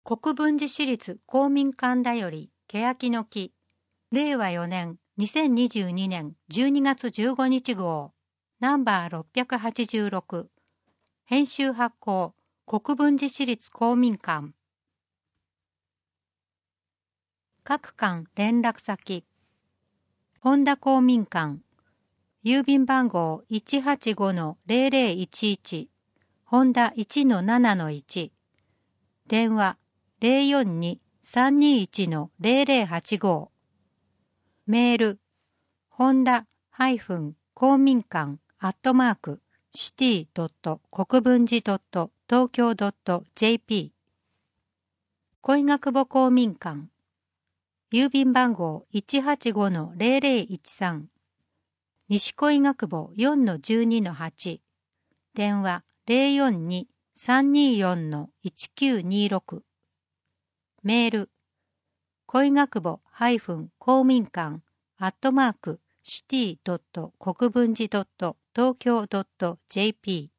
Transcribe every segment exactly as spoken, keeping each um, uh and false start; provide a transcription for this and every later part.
国分寺市立公民館だより欅の木れいわよねんにせんにじゅうにねんじゅうにがつじゅうごにち号ナンバーろっぴゃくはちじゅうろく編集発行国分寺市立公民館各館連絡先本田公民館郵便番号 いちはちごのぜろぜろいちいち 本田 いちのななのいち電話 ぜろよんに さんにいちのぜろぜろはちご メール本田公民館アットマークシティドット国分寺ドット東京ドット ジェーピー 恋学母公民館郵便番号 いちはちごのぜろぜろいちさん 西恋学母 よんのじゅうにのはち 電話 ぜろよんに さんによんのいちきゅうにろく メール恋学母公民館アットマークシティドット国分寺ドット東京ドット ジェーピー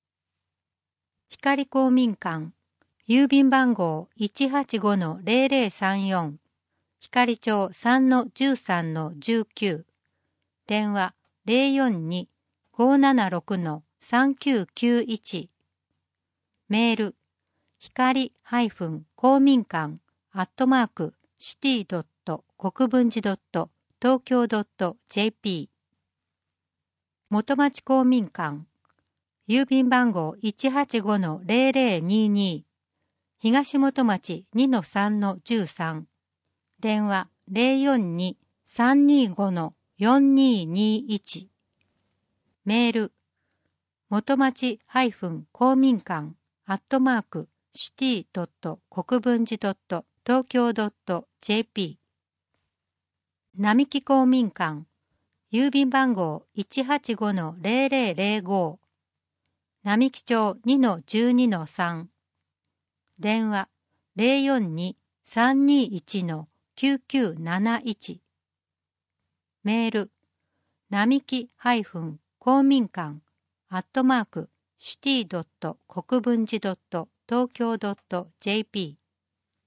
光公民館郵便番号 いちはちごのぜろぜろさんよん 光町 さんのじゅうさんのじゅうきゅう 電話 ぜろよんに ごななろくのさんきゅうきゅういち メール光公民館アットマークシティドット国分寺ドット東京ドット ジェーピー 元町公民館郵便番号 いちはちごのぜろぜろにに 東元町 にのさんのじゅうさん 電話 ぜろよんに さんにごのよんににいち メール元町公民館アットマークシティドット国分寺ドット東京ドット ジェーピー 並木公民館郵便番号 いちはちごのぜろぜろぜろご 並木町 にのじゅうにのさん 電話 ぜろよんに さんにいちのきゅうきゅうなないち メール並木公民館アットマークシティドット国分寺ドット東京ドット ジェーピー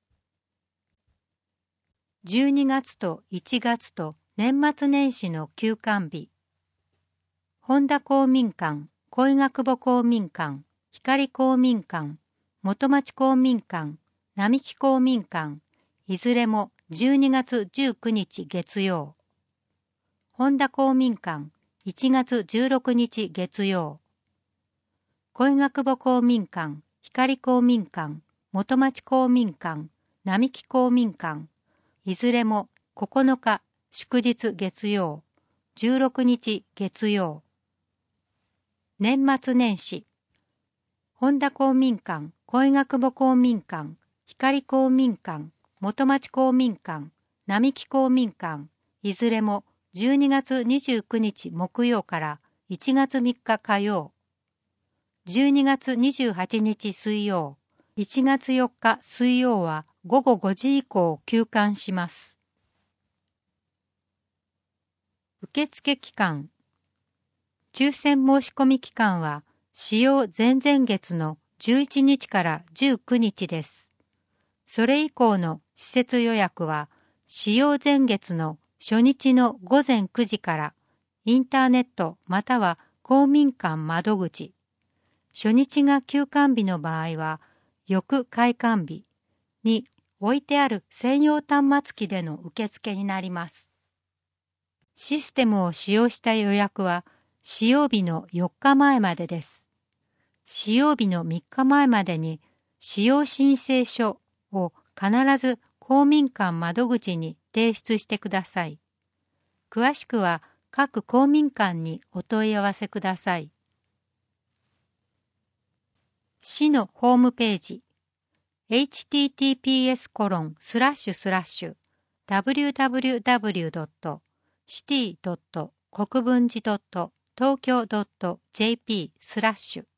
じゅうにがつといちがつと年末年始の休館日本田公民館恋学母公民館光公民館元町公民館並木公民館いずれもじゅうにがつじゅうくにち月曜本田公民館いちがつじゅうろくにち月曜恋学母公民館光公民館元町公民館並木公民館いずれもここのか祝日月曜じゅうろくにち月曜年末年始本田公民館恋学母公民館光公民館元町公民館並木公民館いずれもじゅうにがつにじゅうくにち木曜からいちがつみっか火曜じゅうにがつにじゅうはちにち水曜いちがつよっか水曜はごごごじ以降休館します受付期間抽選申し込み期間は使用前々月のじゅういちにちからじゅうくにちです。それ以降の施設予約は使用前月の初日のごぜんくじからインターネットまたは公民館窓口、初日が休館日の場合は翌開館日に置いてある専用端末機での受付になります。システムを使用した予約は使用日のよっかまえまでです。使用日のみっかまえまでに使用申請書を必ず公民館窓口に提出してください。詳しくは各公民館にお問い合わせください。市のホームページ エイチティーティーピーエスコロンスラッシュスラッシュダブリューダブリューダブリュードットシティドット国分寺ドット東京ドットジェーピースラッシュ